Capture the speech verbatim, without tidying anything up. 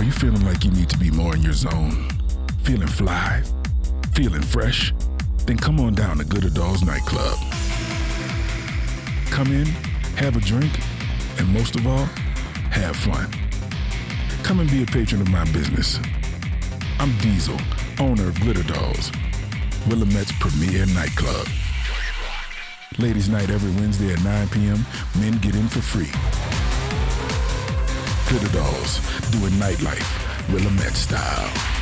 Are you feeling like you need to be more in your zone? Feeling fly? Feeling fresh? Then come on down to Glitter Dolls Nightclub. Come in, have a drink, and most of all, have fun. Come and be a patron of my business. I'm Diesel, owner of Glitter Dolls, Willamette's premier nightclub. Ladies' night every Wednesday at nine p.m. Men get in for free. Glitter Dolls, doing nightlife, Willamette style.